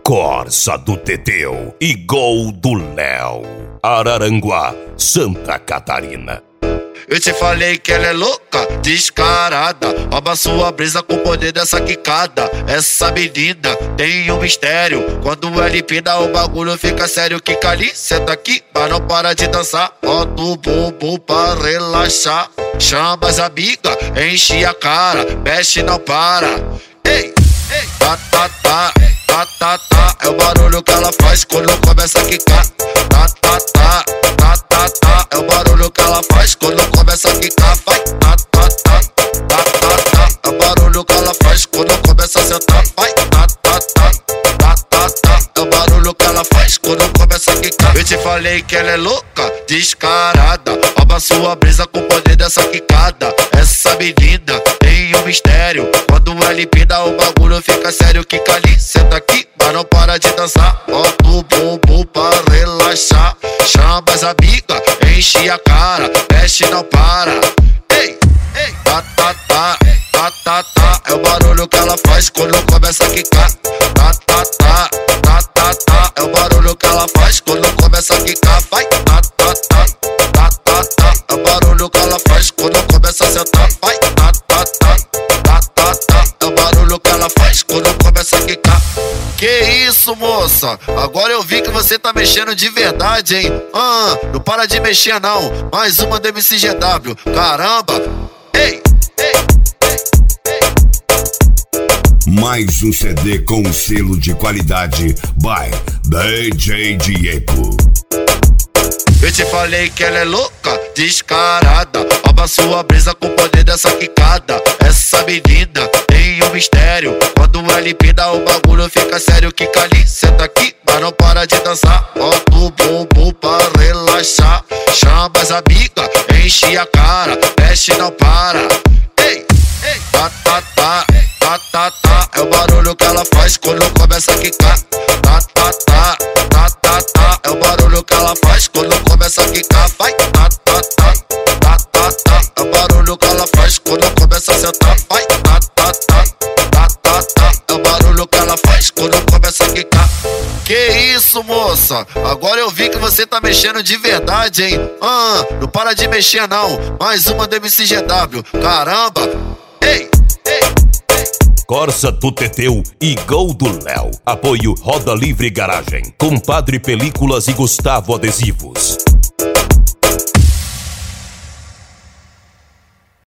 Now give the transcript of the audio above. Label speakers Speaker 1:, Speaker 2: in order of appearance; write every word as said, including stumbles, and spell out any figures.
Speaker 1: Corsa do Teteu e Gol do Léo. Araranguá, Santa Catarina.
Speaker 2: Eu te falei que ela é louca, descarada. Rouba sua brisa com o poder dessa quicada. Essa menina tem um mistério. Quando ela empina o bagulho fica sério. Quica ali, senta aqui, mas não para de dançar. Bota o bumbum pra relaxar. Chama as amigas, enche a cara. Mexe, não para. Ei, ei, tá, tá, tá, tá, tá, tá. É o barulho que ela faz quando começa a quicar. Tá, tá, tá, tá, tá, tá. É o barulho que ela faz quando começa a quicar. Vai, tá, tá, tá, tá, tá, tá. É o barulho que ela faz quando começa a sentar. Vai, tá, tá, tá, tá, tá, tá. É o barulho que ela faz quando começa a quicar. Eu te falei que ela é louca, descarada. Rouba sua brisa com o poder dessa quicada. Essa menina tem um mistério. Quando ela empina o bagulho fica sério. Quica ali, senta aqui, mas não para de dançar. Bota o bumbum pra relaxar. Chama as amigas, enche a cara. Mexe, não para. Ei, ei, tá, tá, tá, tá, tá, tá. É o barulho que ela faz quando começa a quicar. Tá, tá, tá, tá, tá, tá. É o barulho que ela faz quando começa a quicar. Vai, tá, tá, tá, tá, tá, tá. É o barulho que ela faz quando começa a sentar. Vai, tá, tá, tá, tá, tá, tá. É o barulho que ela faz quando começa a quicar. Que isso, moça? Agora eu vi que você tá mexendo de verdade, hein? Ah, não para de mexer não. Mais uma do M C G W. Caramba! Ei, ei, ei, ei.
Speaker 3: Mais um C D com um selo de qualidade by D J Diego.
Speaker 2: Eu te falei que ela é louca, descarada. Rouba sua brisa com o poder dessa quicada. Essa menina tem um mistério. Quando ela empina o bagulho fica sério. Quica ali, senta aqui, mas não para de dançar. Bota o bumbum pra relaxar. Chama as amigas, enche a cara. Mexe, não para. Ei, ei, tá, tá, tá, tá, tá, tá. É o barulho que ela faz quando começa a quicar. Tá, tá, tá, tá, tá, tá. É o barulho que ela faz quando começa a quicar. Vai, tá, tá, tá, tá, tá, tá. É o barulho que ela faz quando começa a sentar. Vai, tá, tá, tá, tá, tá, tá. É o barulho que ela faz quando começa a quicar. Que isso, moça? Agora eu vi que você tá mexendo de verdade, hein? Ah, não para de mexer não. Mais uma do M C G W. Caramba! Ei, ei, ei.
Speaker 1: Corsa do Teteu e Gol do Léo. Apoio Roda Livre Garagem. Compadre Películas e Gustavo Adesivos.